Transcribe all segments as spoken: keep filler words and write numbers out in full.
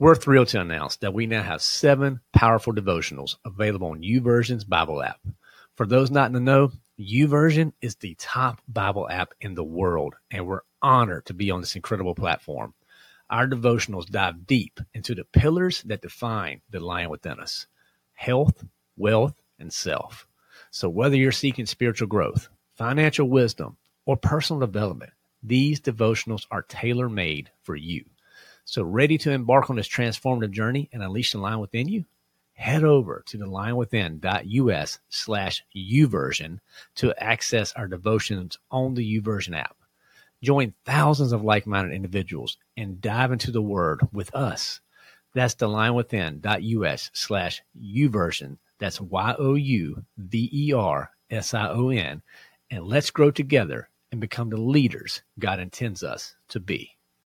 We're thrilled to announce that we now have seven powerful devotionals available on YouVersion's Bible app. For those not in the know, YouVersion is the top Bible app in the world, and we're honored to be on this incredible platform. Our devotionals dive deep into the pillars that define the lion within us: health, wealth, and self. So whether you're seeking spiritual growth, financial wisdom, or personal development, these devotionals are tailor-made for you. So ready to embark on this transformative journey and unleash the lion within you? Head over to thelionwithin.us slash YouVersion to access our devotions on the YouVersion app. Join thousands of like-minded individuals and dive into the Word with us. That's thelionwithin.us slash YouVersion. That's Y O U V E R S I O N. And let's grow together and become the leaders God intends us to be.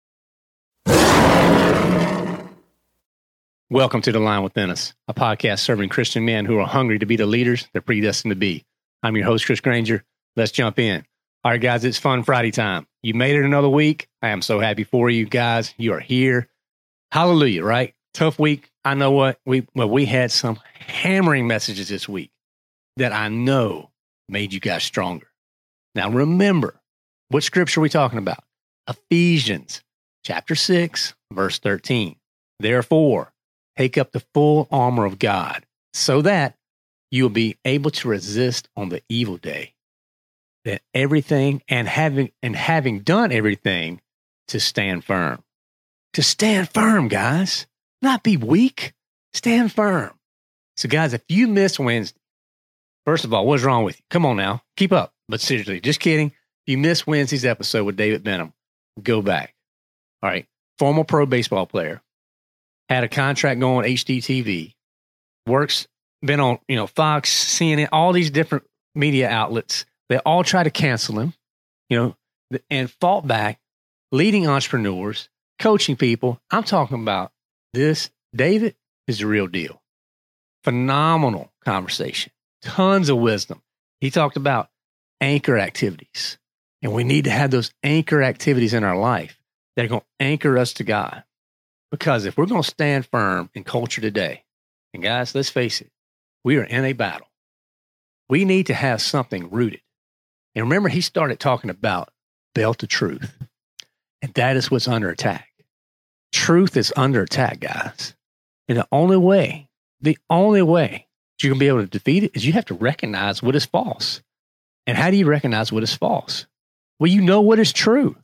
Welcome to The Lion Within Us, a podcast serving Christian men who are hungry to be the leaders they're predestined to be. I'm your host, Chris Granger. Let's jump in. All right, guys, it's Fun Friday time. You made it another week. I am so happy for you guys. You are here. Hallelujah, right? Tough week. I know what we well, we had some hammering messages this week that I know made you guys stronger. Now, remember, what scripture are we talking about? Ephesians chapter six, verse thirteen. Therefore, take up the full armor of God so that you will be able to resist on the evil day. That everything and having and having done everything to stand firm. To stand firm, guys. Not be weak. Stand firm. So, guys, if you miss Wednesday, first of all, what's wrong with you? Come on now. Keep up. But seriously, just kidding. If you missed Wednesday's episode with David Benham, go back. All right. Former pro baseball player. Had a contract going on H D T V. Works, been on, you know, Fox, C N N, all these different media outlets. They all try to cancel him, you know, and fought back, leading entrepreneurs, coaching people. I'm talking about this. David is the real deal. Phenomenal conversation. Tons of wisdom. He talked about anchor activities. And we need to have those anchor activities in our life that are going to anchor us to God. Because if we're going to stand firm in culture today, and guys, let's face it, we are in a battle. We need to have something rooted. And remember, he started talking about belt of truth. And that is what's under attack. Truth is under attack, guys. And the only way, the only way you can be able to defeat it is you have to recognize what is false. And how do you recognize what is false? Well, you know what is true.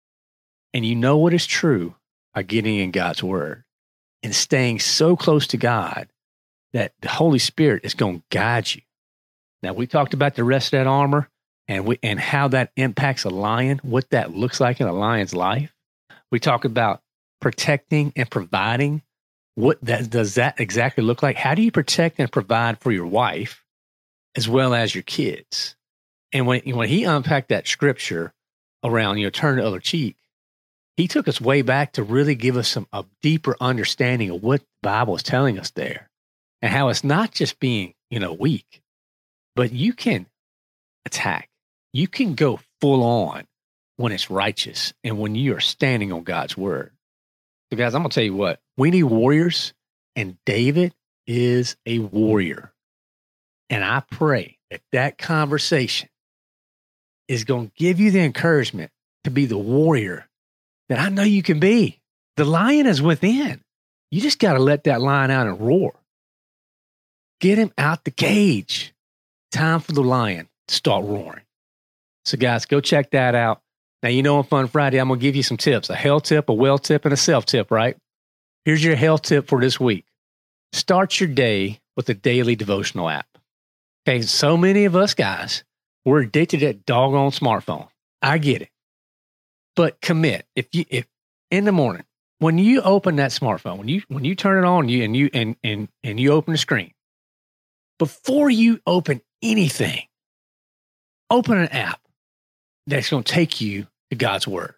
And you know what is true by getting in God's word and staying so close to God that the Holy Spirit is going to guide you. Now, we talked about the rest of that armor and we, and how that impacts a lion, what that looks like in a lion's life. We talked about protecting and providing. What that, does that exactly look like? How do you protect and provide for your wife as well as your kids? And when, when he unpacked that scripture around, you know, turn the other cheek, he took us way back to really give us some a deeper understanding of what the Bible is telling us there and how it's not just being, you know, weak, but you can attack. You can go full on when it's righteous and when you are standing on God's word. So guys, I'm going to tell you what, we need warriors, and David is a warrior. And I pray that that conversation is going to give you the encouragement to be the warrior that I know you can be. The lion is within. You just got to let that lion out and roar. Get him out the cage. Time for the lion to start roaring. So guys, go check that out. Now, you know, on Fun Friday, I'm going to give you some tips, a health tip, a well tip, and a self tip, right? Here's your health tip for this week. Start your day with a daily devotional app. Okay, so many of us guys, we're addicted to that doggone smartphone. I get it. But commit. If you if in the morning, when you open that smartphone, when you when you turn it on, you and you and and and you open the screen, before you open anything, open an app that's going to take you to God's word.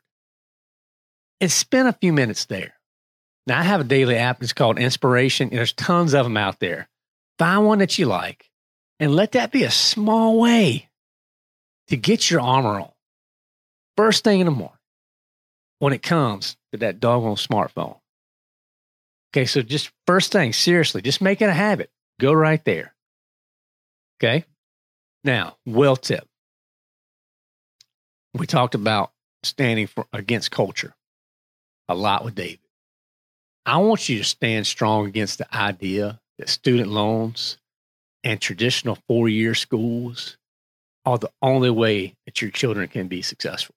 And spend a few minutes there. Now, I have a daily app that's called Inspiration, and there's tons of them out there. Find one that you like, and let that be a small way to get your armor on. First thing in the morning, when it comes to that doggone smartphone. Okay, so just first thing, seriously, just make it a habit. Go right there. Okay? Now, well tip. We talked about standing for against culture a lot with David. I want you to stand strong against the idea that student loans and traditional four-year schools are the only way that your children can be successful.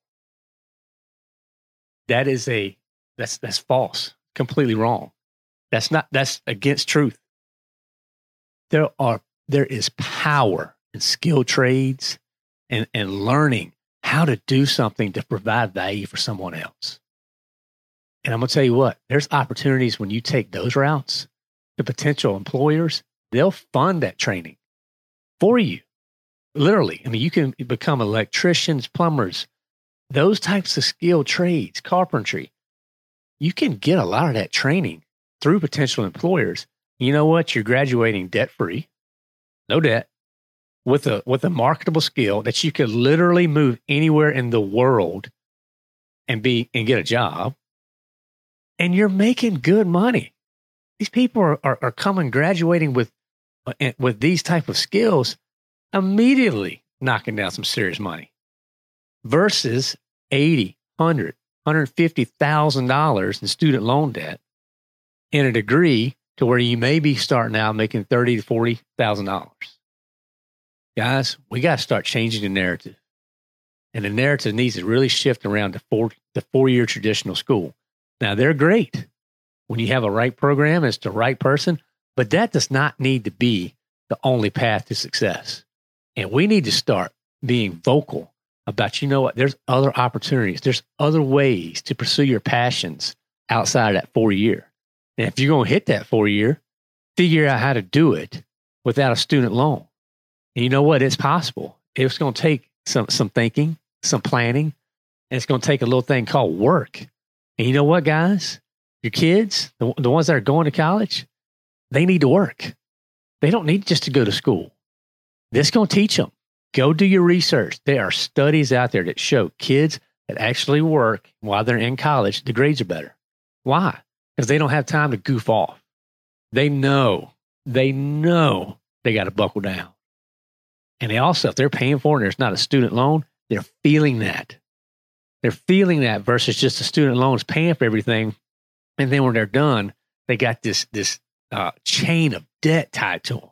That is a that's that's false, completely wrong. That's not that's against truth. There are there is power in skilled trades and, and learning how to do something to provide value for someone else. And I'm going to tell you what, there's opportunities when you take those routes, the potential employers, they'll fund that training for you. Literally. I mean, you can become electricians, plumbers, those types of skilled trades, carpentry. You can get a lot of that training through potential employers. You know what? You're graduating debt-free, no debt, with a with a marketable skill that you could literally move anywhere in the world and be and get a job. And you're making good money. These people are, are, are coming, graduating with, with these type of skills, immediately knocking down some serious money versus eighty, one hundred, one hundred fifty thousand dollars in student loan debt in a degree to where you may be starting out making thirty to forty thousand dollars. Guys, we got to start changing the narrative. And the narrative needs to really shift around the four, the four-year traditional school. Now, they're great when you have a right program, it's the right person, but that does not need to be the only path to success. And we need to start being vocal about, you know what, there's other opportunities. There's other ways to pursue your passions outside of that four-year. And if you're going to hit that four-year, figure out how to do it without a student loan. And you know what? It's possible. It's going to take some some thinking, some planning, and it's going to take a little thing called work. And you know what, guys? Your kids, the, the ones that are going to college, they need to work. They don't need just to go to school. This is going to teach them. Go do your research. There are studies out there that show kids that actually work while they're in college, the grades are better. Why? Because they don't have time to goof off. They know, they know they got to buckle down. And they also, if they're paying for it and there's not a student loan, they're feeling that. They're feeling that versus just a student loan is paying for everything. And then when they're done, they got this, this uh, chain of debt tied to them.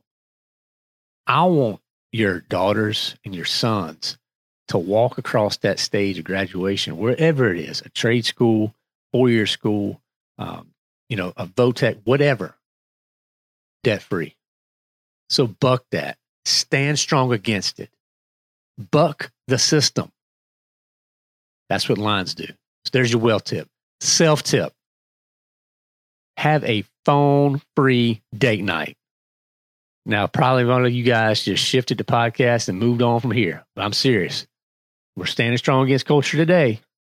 I want your daughters and your sons to walk across that stage of graduation, wherever it is, a trade school, four-year school, um, you know, a VOTEC, whatever, debt-free. So buck that. Stand strong against it. Buck the system. That's what lines do. So there's your well tip. Self tip. Have a phone-free date night. Now, probably one of you guys just shifted the podcast and moved on from here, but I'm serious. We're standing strong against culture today.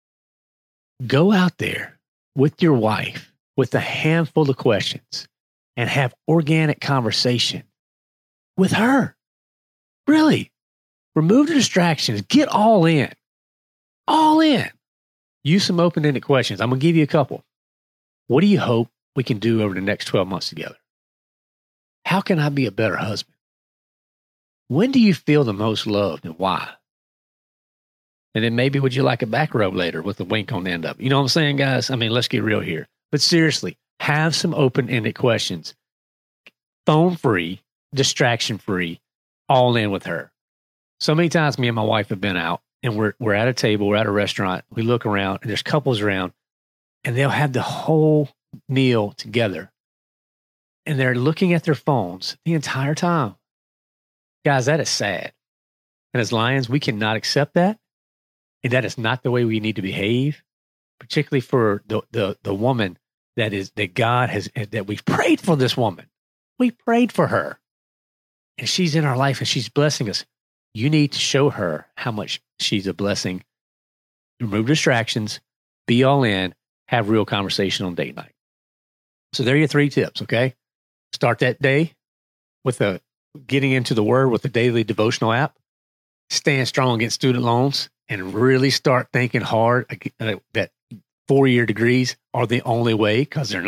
Go out there with your wife with a handful of questions and have organic conversation with her. Really. Remove the distractions. Get all in. All in. Use some open-ended questions. I'm going to give you a couple. What do you hope we can do over the next twelve months together? How can I be a better husband? When do you feel the most loved and why? And then maybe would you like a back rub later with a wink on the end of it? You know what I'm saying, guys? I mean, let's get real here. But seriously, have some open-ended questions. Phone-free, distraction-free, all in with her. So many times me and my wife have been out and we're we're at a table, we're at a restaurant, we look around and there's couples around and they'll have the whole meal together and they're looking at their phones the entire time. Guys, that is sad. And as Lions, we cannot accept that. And that is not the way we need to behave, particularly for the the, the woman that is that God has, that we've prayed for this woman. We prayed for her. And she's in our life and she's blessing us. You need to show her how much she's a blessing. Remove distractions, be all in, have real conversation on date night. So there are your three tips, okay? Start that day with a getting into the Word with the daily devotional app. Stand strong against student loans and really start thinking hard uh, that four-year degrees are the only way, because they're not.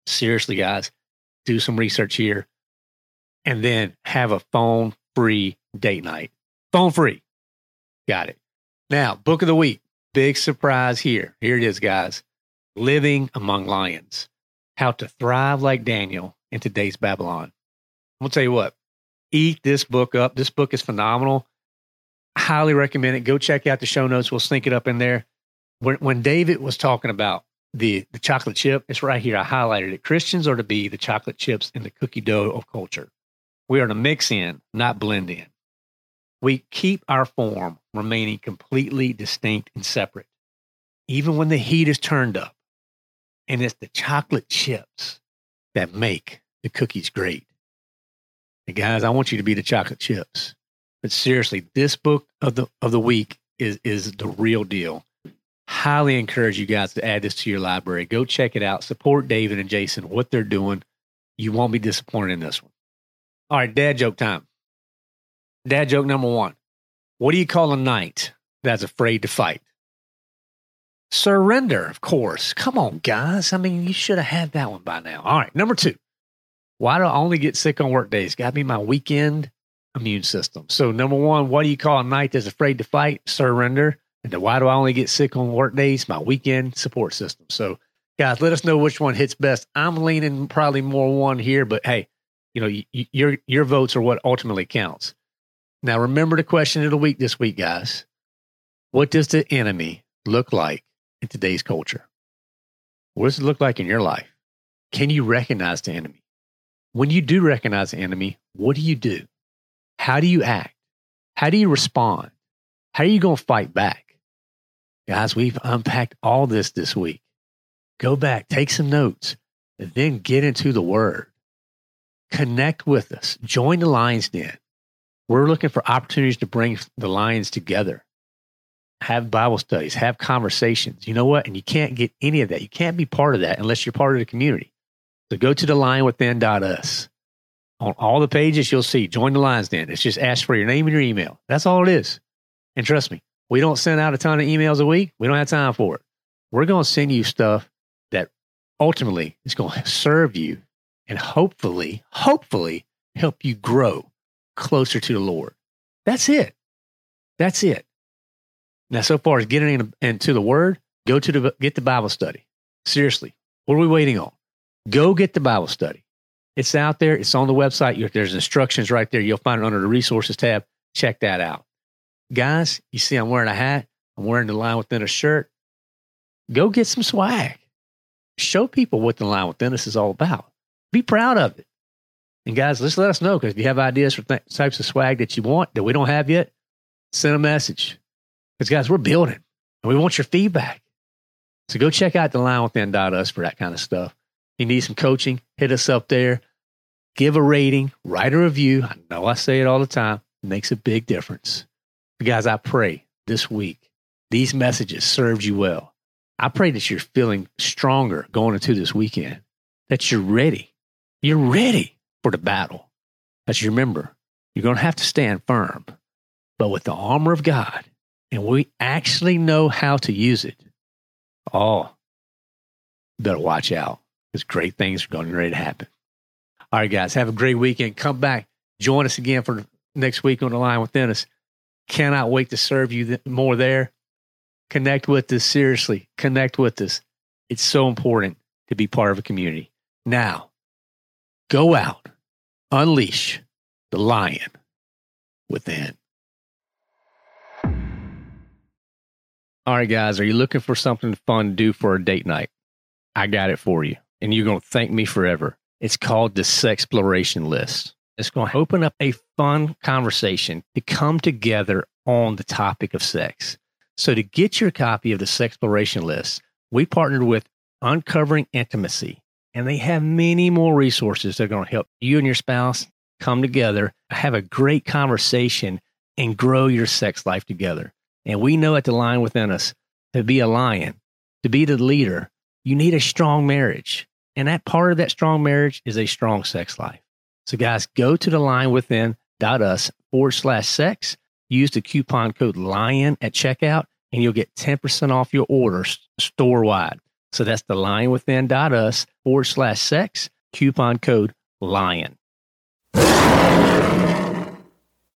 Seriously, guys, do some research here and then have a phone-free date night. Phone-free. Got it. Now, book of the week. Big surprise here. Here it is, guys. Living Among Lions. How to Thrive Like Daniel in Today's Babylon. I'm going to tell you what. Eat this book up. This book is phenomenal. Highly recommend it. Go check out the show notes. We'll sneak it up in there. When, when David was talking about the, the chocolate chip, it's right here. I highlighted it. Christians are to be the chocolate chips in the cookie dough of culture. We are to mix in, not blend in. We keep our form remaining completely distinct and separate, even when the heat is turned up. And it's the chocolate chips that make the cookies great. And guys, I want you to be the chocolate chips. But seriously, this book of the of the week is, is the real deal. Highly encourage you guys to add this to your library. Go check it out. Support David and Jason, what they're doing. You won't be disappointed in this one. All right, dad joke time. Dad joke number one. What do you call a knight that's afraid to fight? Surrender, of course. Come on, guys. I mean, you should have had that one by now. All right, number two. Why do I only get sick on work days? Got to be my weekend immune system. So number one, what do you call a knight that's afraid to fight? Surrender. And then why do I only get sick on work days? My weekend support system. So guys, let us know which one hits best. I'm leaning probably more one here, but hey, you know, y- y- your your votes are what ultimately counts. Now, remember the question of the week this week, guys. What does the enemy look like in today's culture? What does it look like in your life? Can you recognize the enemy? When you do recognize the enemy, what do you do? How do you act? How do you respond? How are you going to fight back? Guys, we've unpacked all this this week. Go back, take some notes, and then get into the Word. Connect with us. Join the Lions Den. We're looking for opportunities to bring the Lions together. Have Bible studies, have conversations. You know what? And you can't get any of that. You can't be part of that unless you're part of the community. So go to the lion within dot us. On all the pages, you'll see, join the Lions Den. It's just ask for your name and your email. That's all it is. And trust me, we don't send out a ton of emails a week. We don't have time for it. We're going to send you stuff that ultimately is going to serve you and hopefully, hopefully help you grow closer to the Lord. That's it. That's it. Now, so far as getting in, into the Word, go to the get the Bible study. Seriously, what are we waiting on? Go get the Bible study. It's out there. It's on the website. There's instructions right there. You'll find it under the resources tab. Check that out. Guys, you see I'm wearing a hat. I'm wearing the Lion Within Us shirt. Go get some swag. Show people what the Lion Within Us is all about. Be proud of it. And guys, just let us know, because if you have ideas for th- types of swag that you want that we don't have yet, send a message. Because guys, we're building and we want your feedback. So go check out the lion within dot us for that kind of stuff. If you need some coaching, hit us up there. Give a rating, write a review. I know I say it all the time. It makes a big difference. But guys, I pray this week these messages served you well. I pray that you're feeling stronger going into this weekend, that you're ready. You're ready for the battle. As you remember, you're going to have to stand firm, but with the armor of God, and we actually know how to use it. Oh, you better watch out, because great things are going to be ready to happen. All right, guys, have a great weekend. Come back. Join us again for next week on The Lion Within Us. Cannot wait to serve you th- more there. Connect with us. Seriously, connect with us. It's so important to be part of a community. Now, go out. Unleash the lion within. All right, guys, are you looking for something fun to do for a date night? I got it for you, and you're going to thank me forever. It's called the Sexploration List. It's going to open up a fun conversation to come together on the topic of sex. So to get your copy of the Sexploration List, we partnered with Uncovering Intimacy, and they have many more resources that are going to help you and your spouse come together, have a great conversation, and grow your sex life together. And we know at the Lion Within Us, to be a lion, to be the leader, you need a strong marriage. And that part of that strong marriage is a strong sex life. So guys, go to the lion within dot us forward slash sex. Use the coupon code LION at checkout, and you'll get ten percent off your order store-wide. So that's the lionwithin.us forward slash sex, coupon code LION.